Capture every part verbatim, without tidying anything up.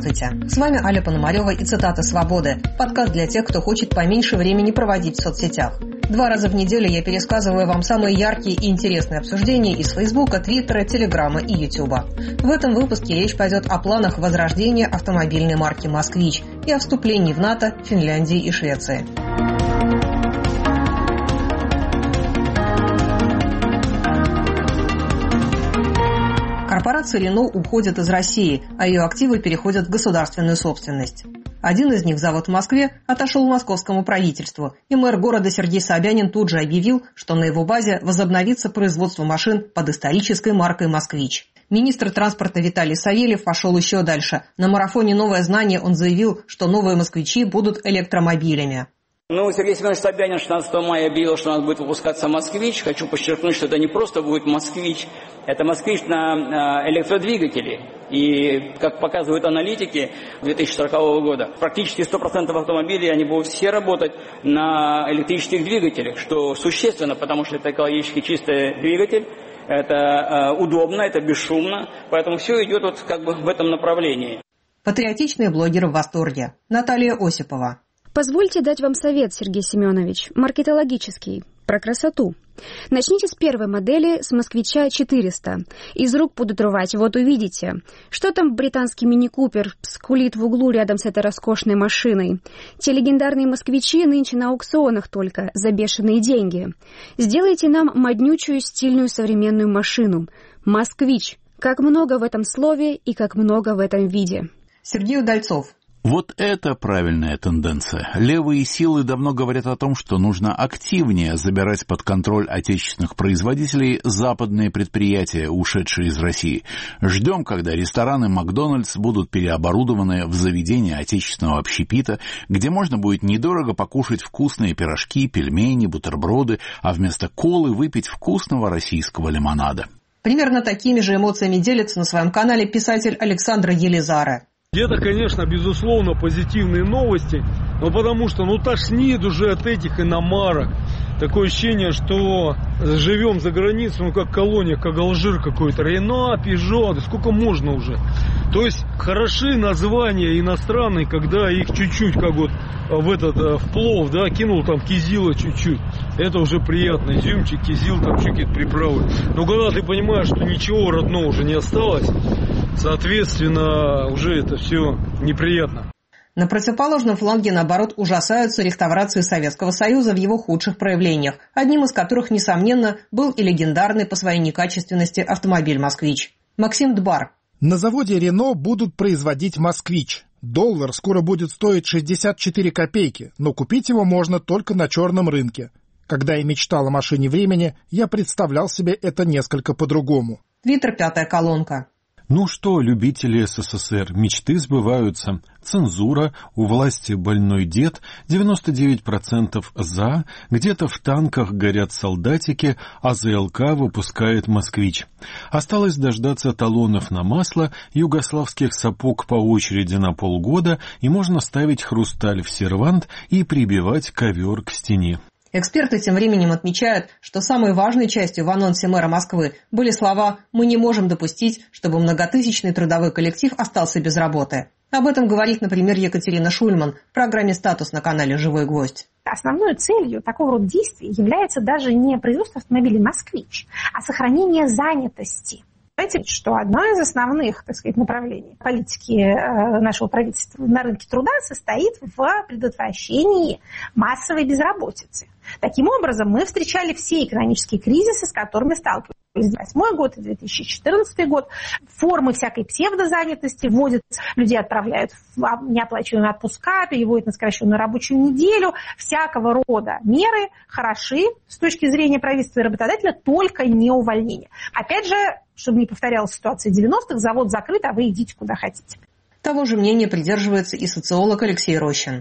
Здравствуйте, с вами Аля Пономарева и цитаты «Свободы», подкаст для тех, кто хочет поменьше времени проводить в соцсетях. Два раза в неделю я пересказываю вам самые яркие и интересные обсуждения из Фейсбука, Твиттера, Телеграма и Ютуба. В этом выпуске речь пойдет о планах возрождения автомобильной марки «Москвич» и о вступлении в НАТО Финляндии и Швеции. Корпорация Рено уходит из России, а ее активы переходят в государственную собственность. Один из них, завод в Москве, отошел московскому правительству, и мэр города Сергей Собянин тут же объявил, что на его базе возобновится производство машин под исторической маркой «Москвич». Министр транспорта Виталий Савельев пошел еще дальше. На марафоне «Новое знание» он заявил, что новые «Москвичи» будут электромобилями. Ну, Сергей Семенович Собянин шестнадцатого мая объявил, что у нас будет выпускаться «Москвич». Хочу подчеркнуть, что это не просто будет «Москвич», это «Москвич» на электродвигателе. И, как показывают аналитики две тысячи сорокового года, практически сто процентов автомобилей, они будут все работать на электрических двигателях, что существенно, потому что это экологически чистый двигатель, это э, удобно, это бесшумно, поэтому все идет вот как бы в этом направлении. Патриотичные блогеры в восторге. Наталья Осипова. Позвольте дать вам совет, Сергей Семенович, маркетологический, про красоту. Начните с первой модели, с «Москвича четыреста». Из рук будут рвать, вот увидите. Что там британский мини-купер скулит в углу рядом с этой роскошной машиной? Те легендарные «Москвичи» нынче на аукционах только, за бешеные деньги. Сделайте нам моднючую, стильную, современную машину. «Москвич». Как много в этом слове и как много в этом виде. Сергей Удальцов. Вот это правильная тенденция. Левые силы давно говорят о том, что нужно активнее забирать под контроль отечественных производителей западные предприятия, ушедшие из России. Ждем, когда рестораны «Макдональдс» будут переоборудованы в заведения отечественного общепита, где можно будет недорого покушать вкусные пирожки, пельмени, бутерброды, а вместо колы выпить вкусного российского лимонада. Примерно такими же эмоциями делится на своем канале писатель Александр Елизара. Это, конечно, безусловно, позитивные новости, но потому что, ну, тошнит уже от этих иномарок. Такое ощущение, что живем за границей, ну, как колония, как Алжир какой-то. Рено, Пежо, да сколько можно уже. То есть, хороши названия иностранные, когда их чуть-чуть, как вот в этот, в плов, да, кинул там кизила чуть-чуть. Это уже приятно. Изюмчик, кизил, там еще какие-то приправы. Но когда ты понимаешь, что ничего родного уже не осталось, соответственно, уже это все неприятно. На противоположном фланге, наоборот, ужасаются реставрации Советского Союза в его худших проявлениях, одним из которых, несомненно, был и легендарный по своей некачественности автомобиль «Москвич». Максим Дбар. На заводе «Рено» будут производить «Москвич». Доллар скоро будет стоить шестьдесят четыре копейки, но купить его можно только на черном рынке. Когда я мечтал о машине времени, я представлял себе это несколько по-другому. Твиттер, пятая колонка. Ну что, любители СССР, мечты сбываются. Цензура, у власти больной дед, девяносто девять процентов за, где-то в танках горят солдатики, а ЗЛК выпускает «Москвич». Осталось дождаться талонов на масло, югославских сапог по очереди на полгода, и можно ставить хрусталь в сервант и прибивать ковер к стене. Эксперты тем временем отмечают, что самой важной частью в анонсе мэра Москвы были слова «Мы не можем допустить, чтобы многотысячный трудовой коллектив остался без работы». Об этом говорит, например, Екатерина Шульман в программе «Статус» на канале «Живой гвоздь». Основной целью такого рода действий является даже не производство автомобилей «Москвич», а сохранение занятости. Знаете, что одно из основных, так сказать, направлений политики нашего правительства на рынке труда состоит в предотвращении массовой безработицы. Таким образом, мы встречали все экономические кризисы, с которыми сталкивались. две тысячи восьмой год и две тысячи четырнадцатый год. Формы всякой псевдозанятости вводят, людей отправляют в неоплачиваемые отпуска, переводят на сокращенную рабочую неделю. Всякого рода меры хороши с точки зрения правительства и работодателя, только не увольнение. Опять же, чтобы не повторялась ситуация девяностых, завод закрыт, а вы идите куда хотите. Того же мнения придерживается и социолог Алексей Рощин.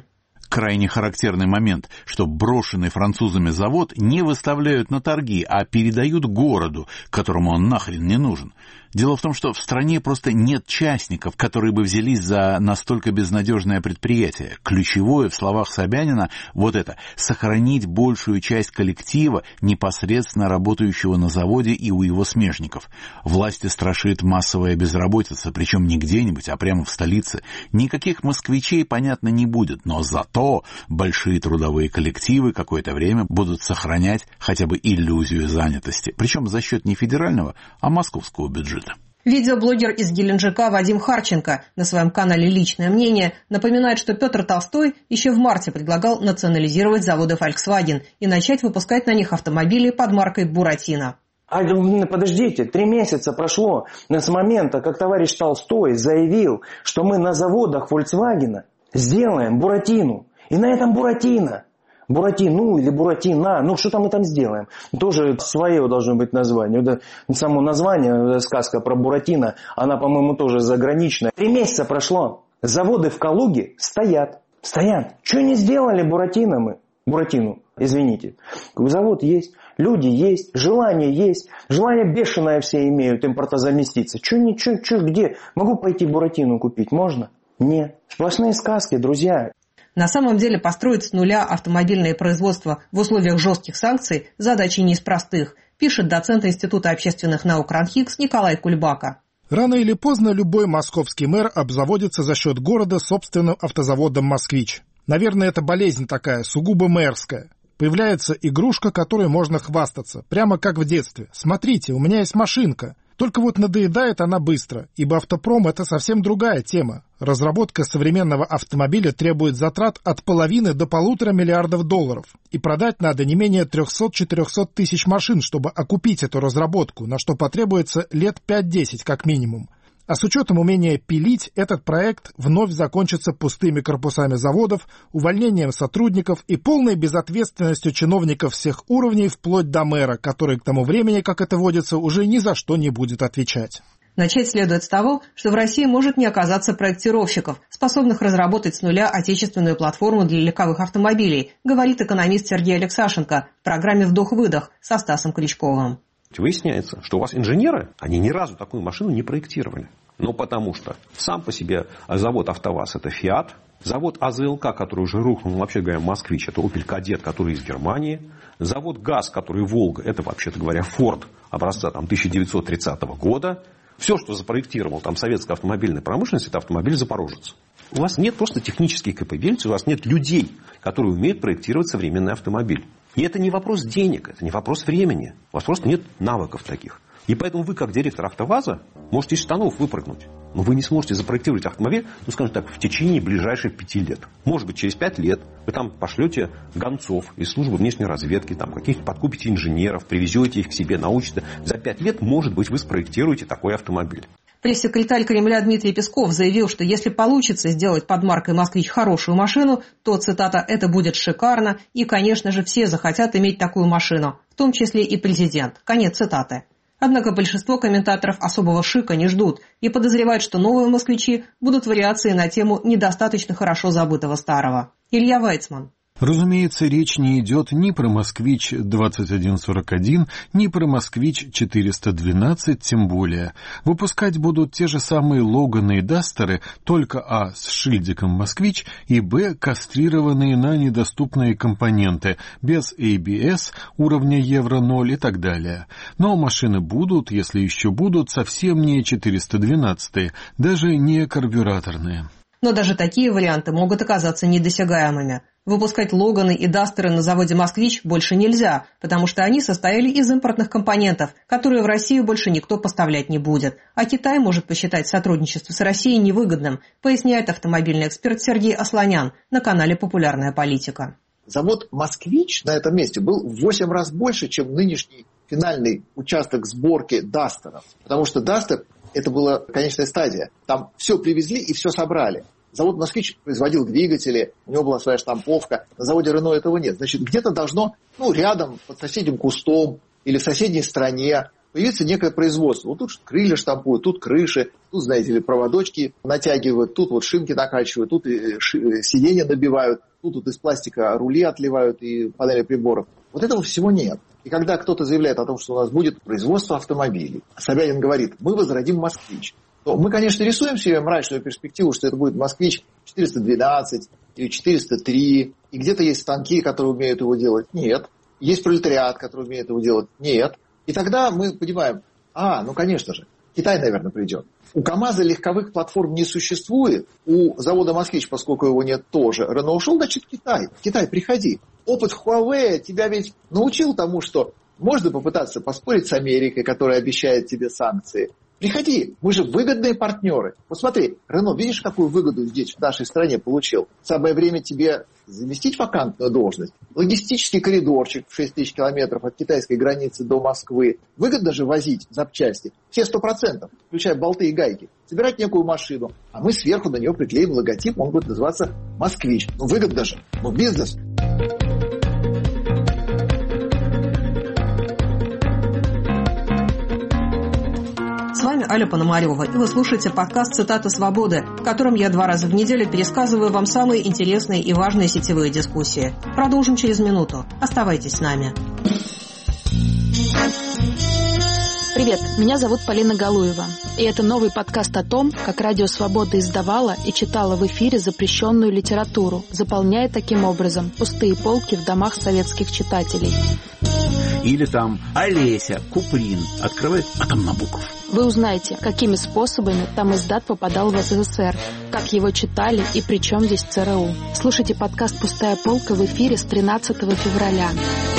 крайне характерный момент, что брошенный французами завод не выставляют на торги, а передают городу, которому он нахрен не нужен. Дело в том, что в стране просто нет частников, которые бы взялись за настолько безнадежное предприятие. Ключевое в словах Собянина вот это – сохранить большую часть коллектива, непосредственно работающего на заводе и у его смежников. Власти страшит массовая безработица, причем не где-нибудь, а прямо в столице. Никаких москвичей, понятно, не будет, но зато большие трудовые коллективы какое-то время будут сохранять хотя бы иллюзию занятости. Причем за счет не федерального, а московского бюджета. Видеоблогер из Геленджика Вадим Харченко на своем канале «Личное мнение» напоминает, что Петр Толстой еще в марте предлагал национализировать заводы Volkswagen и начать выпускать на них автомобили под маркой «Буратино». А подождите, три месяца прошло с момента, как товарищ Толстой заявил, что мы на заводах Volkswagen сделаем Буратино. И на этом Буратино. Буратино или Буратино, ну что там мы там сделаем? Тоже свое должно быть название. Это само название, сказка про Буратино, она, по-моему, тоже заграничная. Три месяца прошло, заводы в Калуге стоят. Стоят. Что не сделали Буратино мы? Буратино, извините. Завод есть, люди есть, желание есть. Желание бешеное все имеют импортозаместиться. Что, ничего, что, где? Могу пойти Буратино купить? Можно? Нет. Сплошные сказки, друзья. На самом деле построить с нуля автомобильное производство в условиях жестких санкций задача не из простых, пишет доцент Института общественных наук РАНХИКС Николай Кульбака. Рано или поздно любой московский мэр обзаводится за счет города собственным автозаводом «Москвич». Наверное, это болезнь такая, сугубо мэрская. Появляется игрушка, которой можно хвастаться, прямо как в детстве. Смотрите, у меня есть машинка. Только вот надоедает она быстро, ибо автопром – это совсем другая тема. Разработка современного автомобиля требует затрат от половины до полутора миллиардов долларов. И продать надо не менее триста-четыреста тысяч машин, чтобы окупить эту разработку, на что потребуется лет пять-десять как минимум. А с учетом умения пилить, этот проект вновь закончится пустыми корпусами заводов, увольнением сотрудников и полной безответственностью чиновников всех уровней вплоть до мэра, который к тому времени, как это водится, уже ни за что не будет отвечать. Начать следует с того, что в России может не оказаться проектировщиков, способных разработать с нуля отечественную платформу для легковых автомобилей, говорит экономист Сергей Алексашенко в программе «Вдох-выдох» со Стасом Крючковым. Выясняется, что у вас инженеры, они ни разу такую машину не проектировали. Ну, потому что сам по себе завод АвтоВАЗ – это Фиат. Завод АЗЛК, который уже рухнул, вообще говоря, Москвич, это Opel Kadett, который из Германии. Завод ГАЗ, который Волга, это, вообще-то говоря, Форд образца там, тысяча девятьсот тридцатого года. Все, что запроектировал там советская автомобильная промышленность, это автомобиль «Запорожец». У вас нет просто технических capability, у вас нет людей, которые умеют проектировать современный автомобиль. И это не вопрос денег, это не вопрос времени. У вас просто нет навыков таких. И поэтому вы, как директор АвтоВАЗа, можете из штанов выпрыгнуть. Но вы не сможете запроектировать автомобиль, ну, скажем так, в течение ближайших пяти лет. Может быть, через пять лет вы там пошлете гонцов из службы внешней разведки, там каких-то подкупите инженеров, привезете их к себе, научите. За пять лет, может быть, вы спроектируете такой автомобиль. Пресс-секретарь Кремля Дмитрий Песков заявил, что если получится сделать под маркой «Москвич» хорошую машину, то, цитата, «это будет шикарно, и, конечно же, все захотят иметь такую машину, в том числе и президент». Конец цитаты. Однако большинство комментаторов особого шика не ждут и подозревают, что новые «Москвичи» будут вариацией на тему недостаточно хорошо забытого старого. Илья Вайцман. Разумеется, речь не идет ни про «Москвич» двадцать один сорок один, ни про «Москвич» четыреста двенадцать, тем более. Выпускать будут те же самые «Логаны» и «Дастеры», только а. с шильдиком «Москвич» и б. кастрированные на недоступные компоненты, без эй би эс, уровня Евро ноль и так далее. Но машины будут, если еще будут, совсем не четыреста двенадцатые, даже не карбюраторные. Но даже такие варианты могут оказаться недосягаемыми. Выпускать «Логаны» и «Дастеры» на заводе «Москвич» больше нельзя, потому что они состояли из импортных компонентов, которые в Россию больше никто поставлять не будет. А Китай может посчитать сотрудничество с Россией невыгодным, поясняет автомобильный эксперт Сергей Асланян на канале «Популярная политика». Завод «Москвич» на этом месте был в восемь раз больше, чем нынешний финальный участок сборки «Дастеров». Потому что «Дастер» – это была конечная стадия. Там все привезли и все собрали. Завод «Москвич» производил двигатели, у него была своя штамповка. На заводе «Рено» этого нет. Значит, где-то должно, ну, рядом, под соседним кустом или в соседней стране появится некое производство. Вот тут крылья штампуют, тут крыши, тут, знаете ли, проводочки натягивают, тут вот шинки накачивают, тут сиденья набивают, тут вот из пластика рули отливают и панели приборов. Вот этого всего нет. И когда кто-то заявляет о том, что у нас будет производство автомобилей, Собянин говорит, мы возродим «Москвич», то мы, конечно, рисуем себе мрачную перспективу, что это будет «Москвич» четыреста двенадцать или четыреста три, и где-то есть станки, которые умеют его делать. Нет. Есть пролетариат, который умеет его делать. Нет. И тогда мы понимаем, а, ну, конечно же, Китай, наверное, придет. У КАМАЗа легковых платформ не существует, у завода «Москвич», поскольку его нет тоже, Рено ушел, значит, Китай. Китай, приходи. Опыт Huawei тебя ведь научил тому, что можно попытаться поспорить с Америкой, которая обещает тебе санкции. Приходи, мы же выгодные партнеры. Вот смотри, Рено, видишь, какую выгоду здесь, в нашей стране получил? Самое время тебе заместить вакантную должность. Логистический коридорчик в шесть тысяч километров от китайской границы до Москвы. Выгодно же возить запчасти. Все сто процентов, включая болты и гайки. Собирать некую машину, а мы сверху на нее приклеим логотип, он будет называться «Москвич». Ну, выгодно же. Ну, бизнес. С вами Аля Пономарева, и вы слушаете подкаст «Цитата свободы», в котором я два раза в неделю пересказываю вам самые интересные и важные сетевые дискуссии. Продолжим через минуту. Оставайтесь с нами. Привет, меня зовут Полина Галуева, и это новый подкаст о том, как Радио Свобода издавала и читала в эфире запрещенную литературу, заполняя таким образом пустые полки в домах советских читателей. Или там Олеся, Куприн, открывает, а там Набоков. Вы узнаете, какими способами там издат попадал в СССР, как его читали и при чем здесь ЦРУ. Слушайте подкаст «Пустая полка» в эфире с тринадцатого февраля.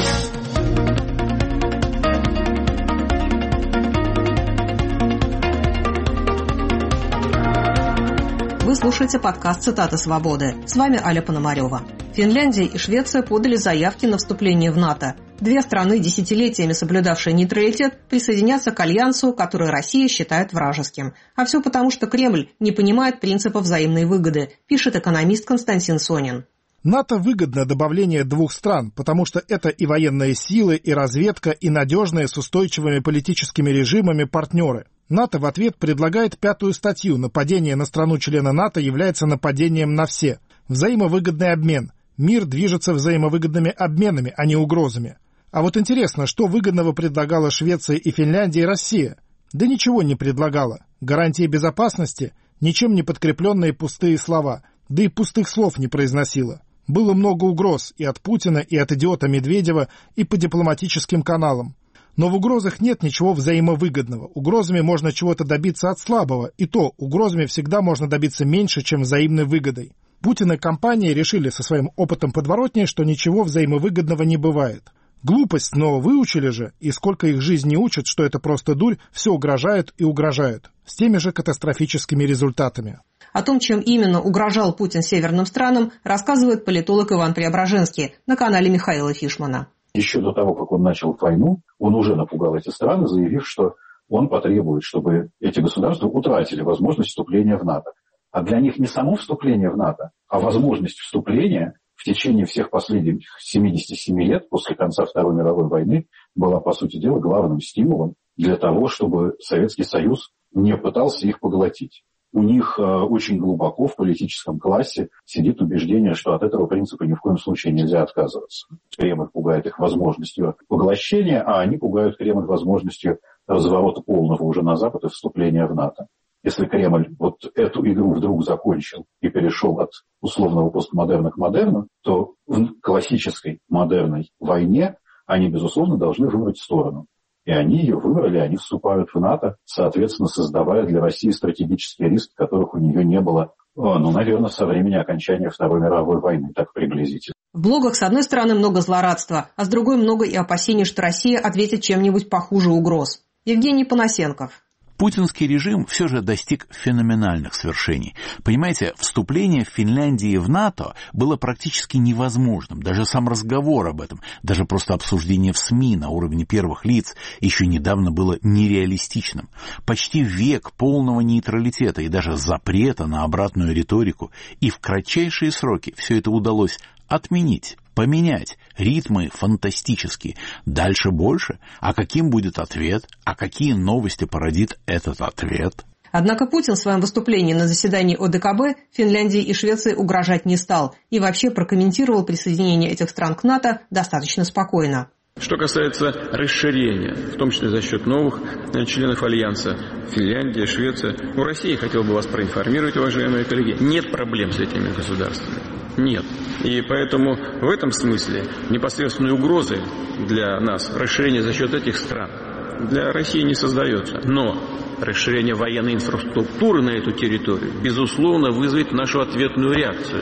Вы слушаете подкаст «Цитата свободы». С вами Аля Пономарева. Финляндия и Швеция подали заявки на вступление в НАТО. Две страны, десятилетиями соблюдавшие нейтралитет, присоединятся к альянсу, который Россия считает вражеским. А все потому, что Кремль не понимает принципа взаимной выгоды, пишет экономист Константин Сонин. НАТО выгодно добавление двух стран, потому что это и военные силы, и разведка, и надежные с устойчивыми политическими режимами партнеры. НАТО в ответ предлагает пятую статью «Нападение на страну-члена НАТО является нападением на все». Взаимовыгодный обмен. Мир движется взаимовыгодными обменами, а не угрозами. А вот интересно, что выгодного предлагала Швеция и Финляндия и Россия? Да ничего не предлагала. Гарантии безопасности, ничем не подкрепленные пустые слова, да и пустых слов не произносила. Было много угроз и от Путина, и от идиота Медведева, и по дипломатическим каналам. Но в угрозах нет ничего взаимовыгодного. Угрозами можно чего-то добиться от слабого, и то угрозами всегда можно добиться меньше, чем взаимной выгодой. Путин и компания решили со своим опытом подворотни, что ничего взаимовыгодного не бывает. Глупость, но выучили же, и сколько их жизнь не учат, что это просто дурь, все угрожают и угрожают. С теми же катастрофическими результатами. О том, чем именно угрожал Путин северным странам, рассказывает политолог Иван Преображенский на канале Михаила Фишмана. Еще до того, как он начал войну, он уже напугал эти страны, заявив, что он потребует, чтобы эти государства утратили возможность вступления в НАТО. А для них не само вступление в НАТО, а возможность вступления в течение всех последних семидесяти семи лет после конца Второй мировой войны была, по сути дела, главным стимулом для того, чтобы Советский Союз не пытался их поглотить. У них э, очень глубоко в политическом классе сидит убеждение, что от этого принципа ни в коем случае нельзя отказываться. Кремль пугает их возможностью поглощения, а они пугают Кремль возможностью разворота полного уже на Запад и вступления в НАТО. Если Кремль вот эту игру вдруг закончил и перешел от условного постмодерна к модерну, то в классической модерной войне они, безусловно, должны выбрать сторону. И они ее выбрали, они вступают в НАТО, соответственно, создавая для России стратегический риск, которых у нее не было, ну, наверное, со времени окончания Второй мировой войны, так приблизительно. В блогах, с одной стороны, много злорадства, а с другой много и опасений, что Россия ответит чем-нибудь похуже угроз. Евгений Панасенков. Путинский режим все же достиг феноменальных свершений. Понимаете, вступление Финляндии в НАТО было практически невозможным. Даже сам разговор об этом, даже просто обсуждение в СМИ на уровне первых лиц еще недавно было нереалистичным. Почти век полного нейтралитета и даже запрета на обратную риторику. И в кратчайшие сроки все это удалось отменить, поменять. Ритмы фантастические. Дальше больше. А каким будет ответ? А какие новости породит этот ответ? Однако Путин в своем выступлении на заседании О Дэ Ка Бэ Финляндии и Швеции угрожать не стал и вообще прокомментировал присоединение этих стран к НАТО достаточно спокойно. Что касается расширения, в том числе за счет новых членов Альянса, Финляндия, Швеция, у России, хотел бы вас проинформировать, уважаемые коллеги, нет проблем с этими государствами. Нет. И поэтому в этом смысле непосредственной угрозы для нас расширение за счет этих стран для России не создается. Но расширение военной инфраструктуры на эту территорию, безусловно, вызовет нашу ответную реакцию.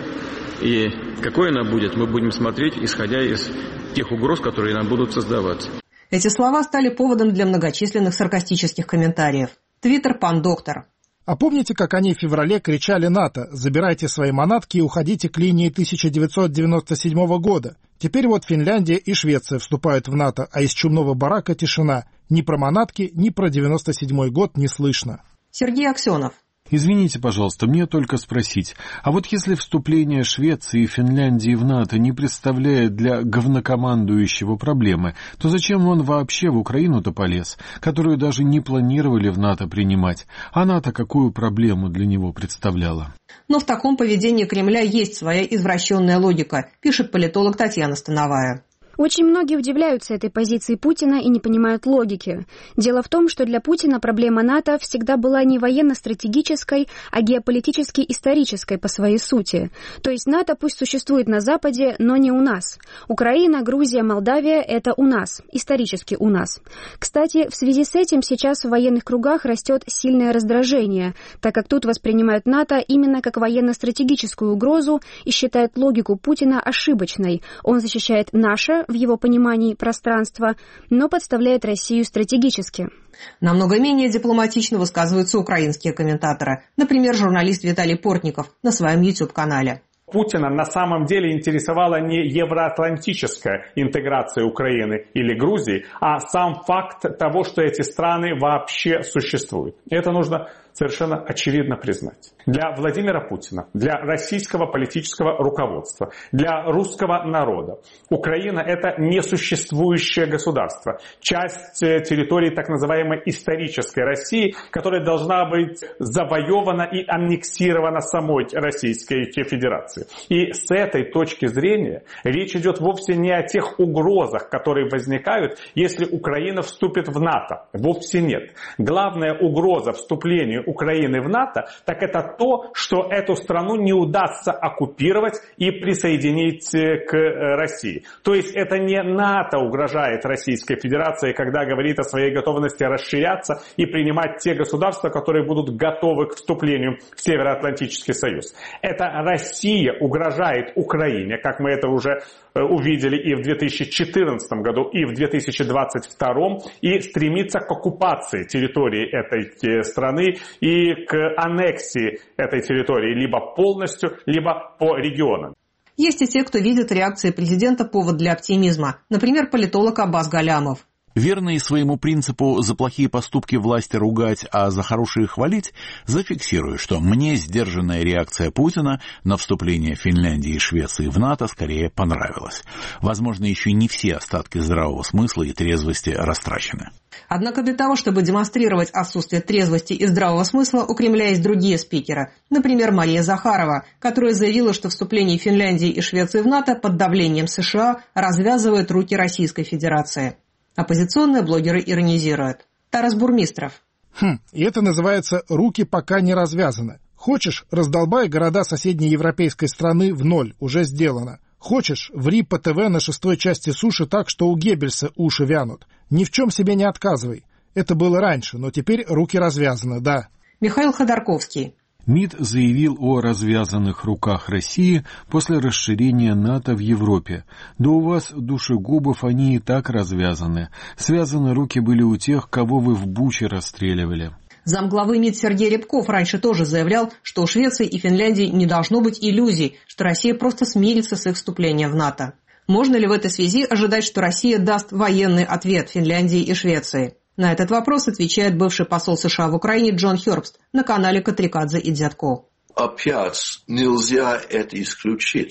И какой она будет, мы будем смотреть, исходя из тех угроз, которые нам будут создаваться. Эти слова стали поводом для многочисленных саркастических комментариев. Твиттер «Пан Доктор». А помните, как они в феврале кричали НАТО: «Забирайте свои манатки и уходите к линии тысяча девятьсот девяносто седьмого года». Теперь вот Финляндия и Швеция вступают в НАТО, а из чумного барака тишина. Ни про манатки, ни про девяносто седьмой год не слышно. Сергей Аксенов. Извините, пожалуйста, мне только спросить, а вот если вступление Швеции и Финляндии в НАТО не представляет для главнокомандующего проблемы, то зачем он вообще в Украину-то полез, которую даже не планировали в НАТО принимать? А НАТО какую проблему для него представляла? Но в таком поведении Кремля есть своя извращенная логика, пишет политолог Татьяна Становая. Очень многие удивляются этой позиции Путина и не понимают логики. Дело в том, что для Путина проблема НАТО всегда была не военно-стратегической, а геополитически-исторической по своей сути. То есть НАТО пусть существует на Западе, но не у нас. Украина, Грузия, Молдавия – это у нас, исторически у нас. Кстати, в связи с этим сейчас в военных кругах растет сильное раздражение, так как тут воспринимают НАТО именно как военно-стратегическую угрозу и считают логику Путина ошибочной. Он защищает наше, в его понимании, пространство, но подставляет Россию стратегически. Намного менее дипломатично высказываются украинские комментаторы. Например, журналист Виталий Портников на своем YouTube-канале. Путина на самом деле интересовала не евроатлантическая интеграция Украины или Грузии, а сам факт того, что эти страны вообще существуют. Это нужно совершенно очевидно признать. Для Владимира Путина, для российского политического руководства, для русского народа Украина – это несуществующее государство, часть территории так называемой исторической России, которая должна быть завоевана и аннексирована самой Российской Федерацией. И с этой точки зрения речь идет вовсе не о тех угрозах, которые возникают, если Украина вступит в НАТО. Вовсе нет. Главная угроза вступления Украины в НАТО, так это то, что эту страну не удастся оккупировать и присоединить к России. То есть это не НАТО угрожает Российской Федерации, когда говорит о своей готовности расширяться и принимать те государства, которые будут готовы к вступлению в Североатлантический Союз. Это Россия угрожает Украине, как мы это уже увидели и в две тысячи четырнадцатом году, и в две тысячи двадцать втором, и стремится к оккупации территории этой страны и к аннексии этой территории либо полностью, либо по регионам. Есть и те, кто видит реакции президента повод для оптимизма. Например, политолог Аббас Галямов. Верные своему принципу «за плохие поступки власти ругать, а за хорошие хвалить», зафиксирую, что мне сдержанная реакция Путина на вступление Финляндии и Швеции в НАТО скорее понравилась. Возможно, еще не все остатки здравого смысла и трезвости растрачены. Однако для того, чтобы демонстрировать отсутствие трезвости и здравого смысла, у Кремля есть другие спикеры. Например, Мария Захарова, которая заявила, что вступление Финляндии и Швеции в НАТО под давлением США развязывает руки Российской Федерации. Оппозиционные блогеры иронизируют. Тарас Бурмистров. Хм, и это называется «руки пока не развязаны». Хочешь, раздолбай города соседней европейской страны в ноль, уже сделано. Хочешь, ври по ТВ на шестой части суши так, что у Геббельса уши вянут. Ни в чем себе не отказывай. Это было раньше, но теперь руки развязаны, да. Михаил Ходорковский. МИД заявил о развязанных руках России после расширения НАТО в Европе. Да у вас, душегубов, они и так развязаны. Связаны руки были у тех, кого вы в Буче расстреливали. Замглавы МИД Сергей Рябков раньше тоже заявлял, что у Швеции и Финляндии не должно быть иллюзий, что Россия просто смирится с их вступлением в НАТО. Можно ли в этой связи ожидать, что Россия даст военный ответ Финляндии и Швеции? На этот вопрос отвечает бывший посол США в Украине Джон Хёрбст на канале Катрикадзе и Дядко. Опять нельзя это исключить.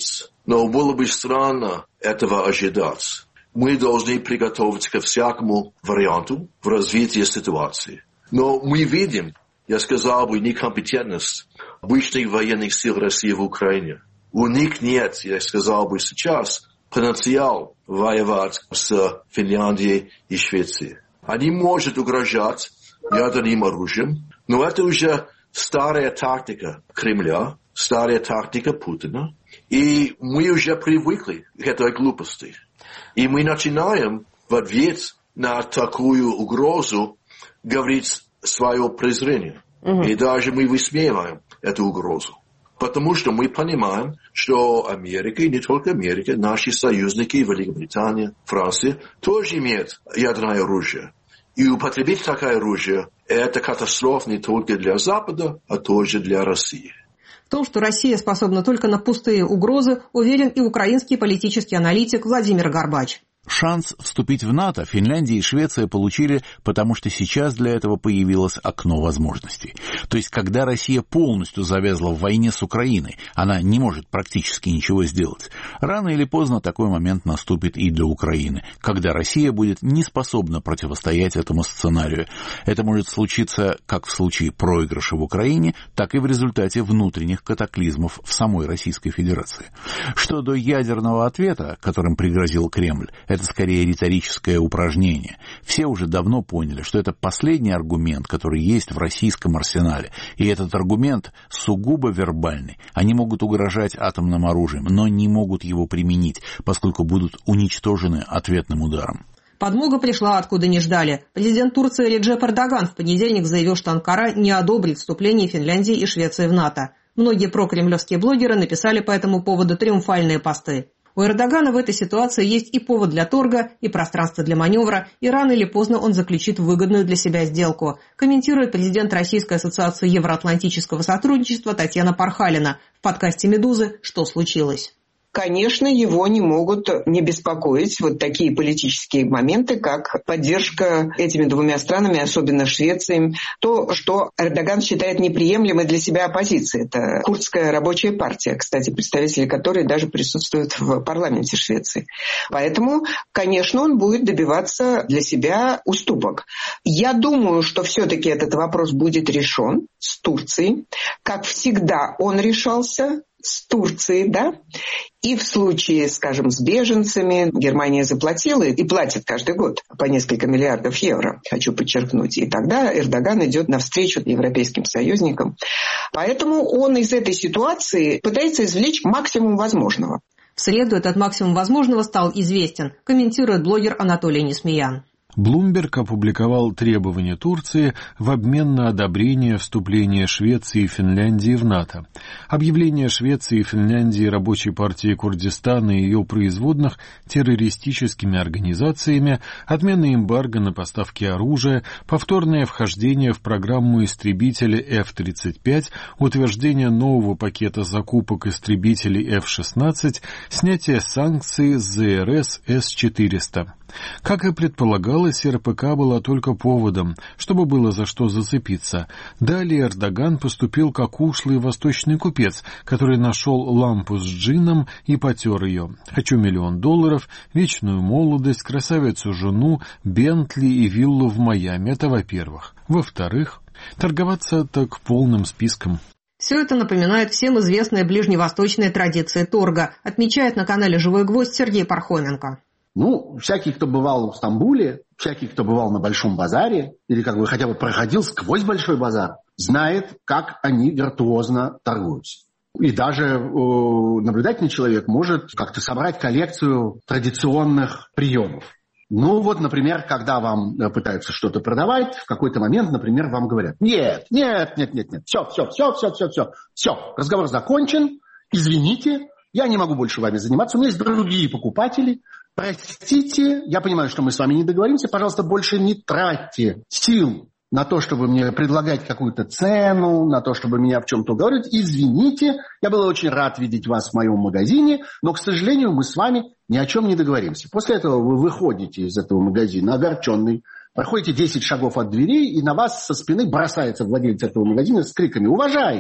Но было бы странно этого ожидать. Мы должны приготовиться ко всякому варианту в развитии ситуации. Но мы видим, я сказал бы, некомпетентность обычных военных сил России в Украине. У них нет, я сказал бы сейчас, потенциал воевать с Финляндией и Швецией. Они могут угрожать ядерным оружием, но это уже старая тактика Кремля, старая тактика Путина. И мы уже привыкли к этой глупости. И мы начинаем в ответ на такую угрозу говорить свое презрение. Угу. И даже мы высмеиваем эту угрозу. Потому что мы понимаем, что Америка, и не только Америка, наши союзники, Великобритания, Франция, тоже имеют ядерное оружие. И употребить такое оружие – это катастрофа не только для Запада, а тоже для России. В том, что Россия способна только на пустые угрозы, уверен и украинский политический аналитик Владимир Горбач. Шанс вступить в НАТО Финляндия и Швеция получили, потому что сейчас для этого появилось окно возможностей. То есть, когда Россия полностью завязла в войне с Украиной, она не может практически ничего сделать. Рано или поздно такой момент наступит и для Украины, когда Россия будет не способна противостоять этому сценарию. Это может случиться как в случае проигрыша в Украине, так и в результате внутренних катаклизмов в самой Российской Федерации. Что до ядерного ответа, которым пригрозил Кремль, это скорее риторическое упражнение. Все уже давно поняли, что это последний аргумент, который есть в российском арсенале. И этот аргумент сугубо вербальный. Они могут угрожать атомным оружием, но не могут его применить, поскольку будут уничтожены ответным ударом. Подмога пришла, откуда не ждали. Президент Турции Реджеп Эрдоган в понедельник заявил, что Анкара не одобрит вступление Финляндии и Швеции в НАТО. Многие прокремлевские блогеры написали по этому поводу триумфальные посты. У Эрдогана в этой ситуации есть и повод для торга, и пространство для маневра, и рано или поздно он заключит выгодную для себя сделку, комментирует президент Российской ассоциации евроатлантического сотрудничества Татьяна Пархалина в подкасте «Медузы. Что случилось?». Конечно, его не могут не беспокоить вот такие политические моменты, как поддержка этими двумя странами, особенно Швецией. То, что Эрдоган считает неприемлемой для себя оппозицией. Это курдская рабочая партия, кстати, представители которой даже присутствуют в парламенте Швеции. Поэтому, конечно, он будет добиваться для себя уступок. Я думаю, что все-таки этот вопрос будет решен с Турцией. Как всегда, он решался с Турцией, да, и в случае, скажем, с беженцами Германия заплатила и платит каждый год по несколько миллиардов евро, хочу подчеркнуть. И тогда Эрдоган идет навстречу европейским союзникам. Поэтому он из этой ситуации пытается извлечь максимум возможного. В среду этот максимум возможного стал известен, комментирует блогер Анатолий Несмеян. Блумберг опубликовал требования Турции в обмен на одобрение вступления Швеции и Финляндии в НАТО. Объявление Швеции и Финляндии Рабочей партии Курдистана и ее производных террористическими организациями, отмена эмбарго на поставки оружия, повторное вхождение в программу истребителей эф тридцать пять, утверждение нового пакета закупок истребителей эф шестнадцать, снятие санкций с зэ эр эс эс четыреста. Как и предполагалось, эр пэ ка была только поводом, чтобы было за что зацепиться. Далее Эрдоган поступил как ушлый восточный купец, который нашел лампу с джином и потер ее. Хочу миллион долларов, вечную молодость, красавицу жену, Бентли и виллу в Майами. Это во-первых. Во-вторых, торговаться так полным списком. Все это напоминает всем известные ближневосточные традиции торга, отмечает на канале «Живой гвоздь» Сергей Пархоменко. Ну, всякий, кто бывал в Стамбуле, всякий, кто бывал на Большом базаре, или как бы хотя бы проходил сквозь Большой базар, знает, как они виртуозно торгуются. И даже э, наблюдательный человек может как-то собрать коллекцию традиционных приемов. Ну вот, например, когда вам пытаются что-то продавать, в какой-то момент, например, вам говорят: нет, нет, нет, нет, нет, все, все, все, все, все, все, все, разговор закончен, извините, я не могу больше вами заниматься, у меня есть другие покупатели. Простите, я понимаю, что мы с вами не договоримся, пожалуйста, больше не тратьте сил на то, чтобы мне предлагать какую-то цену, на то, чтобы меня в чем-то уговаривать. Извините, я был очень рад видеть вас в моем магазине, но, к сожалению, мы с вами ни о чем не договоримся. После этого вы выходите из этого магазина огорченный, проходите десять шагов от дверей, и на вас со спины бросается владелец этого магазина с криками: уважаемый,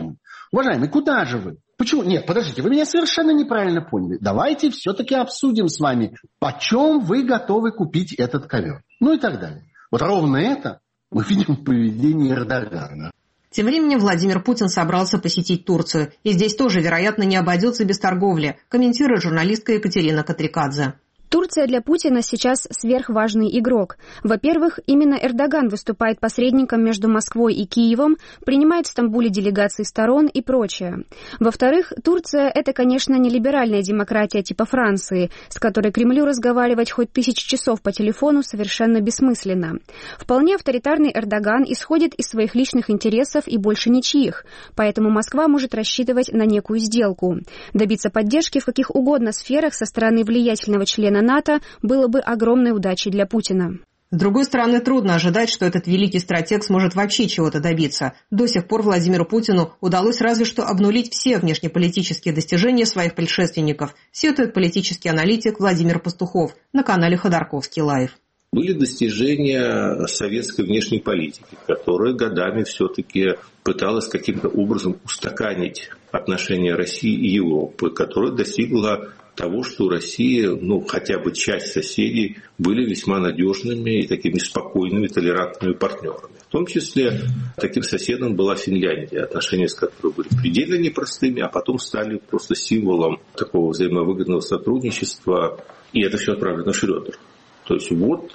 Уважаемый, куда же вы? Почему? Нет, подождите, вы меня совершенно неправильно поняли. Давайте все-таки обсудим с вами, почем вы готовы купить этот ковер. Ну и так далее. Вот ровно это мы видим в поведении Эрдогана. Тем временем Владимир Путин собрался посетить Турцию. И здесь тоже, вероятно, не обойдется без торговли, комментирует журналистка Екатерина Катрикадзе. Турция для Путина сейчас сверхважный игрок. Во-первых, именно Эрдоган выступает посредником между Москвой и Киевом, принимает в Стамбуле делегации сторон и прочее. Во-вторых, Турция – это, конечно, не либеральная демократия типа Франции, с которой Кремлю разговаривать хоть тысячи часов по телефону совершенно бессмысленно. Вполне авторитарный Эрдоган исходит из своих личных интересов и больше ничьих, поэтому Москва может рассчитывать на некую сделку. Добиться поддержки в каких угодно сферах со стороны влиятельного члена НАТО было бы огромной удачей для Путина. С другой стороны, трудно ожидать, что этот великий стратег сможет вообще чего-то добиться. До сих пор Владимиру Путину удалось разве что обнулить все внешнеполитические достижения своих предшественников, сетует политический аналитик Владимир Пастухов на канале Ходорковский Лайв. Были достижения советской внешней политики, которая годами все-таки пыталась каким-то образом устаканить отношения России и Европы, которая достигла того, что у России, ну, хотя бы часть соседей были весьма надежными и такими спокойными, толерантными партнерами. В том числе таким соседом была Финляндия, отношения с которой были предельно непростыми, а потом стали просто символом такого взаимовыгодного сотрудничества. И это все отправлено Шрёдеру. То есть вот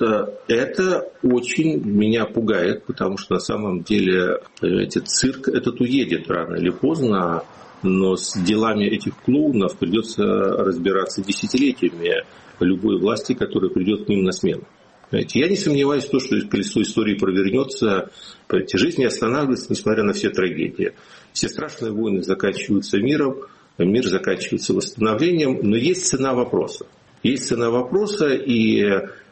это очень меня пугает, потому что на самом деле, понимаете, цирк этот уедет рано или поздно, но с делами этих клоунов придется разбираться десятилетиями любой власти, которая придет к ним на смену. Понимаете, я не сомневаюсь в том, что колесо истории провернется. Понимаете, жизнь не останавливается, несмотря на все трагедии. Все страшные войны заканчиваются миром, мир заканчивается восстановлением, но есть цена вопроса. Есть цена вопроса, и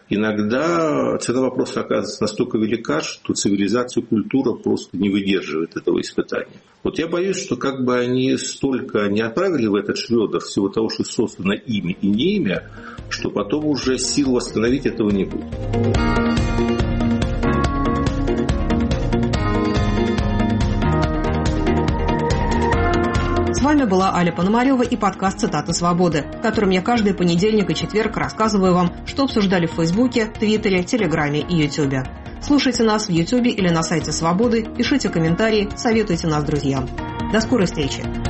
иногда цена вопроса оказывается настолько велика, что цивилизация, культура просто не выдерживает этого испытания. Вот я боюсь, что как бы они столько не отправили в этот Шрёдер всего того, что создано ими и не ими, что потом уже сил восстановить этого не будет. С вами была Аля Пономарева и подкаст «Цитаты свободы», в котором я каждый понедельник и четверг рассказываю вам, что обсуждали в Фейсбуке, Твиттере, Телеграме и Ютубе. Слушайте нас в Ютубе или на сайте Свободы, пишите комментарии, советуйте нас друзьям. До скорой встречи!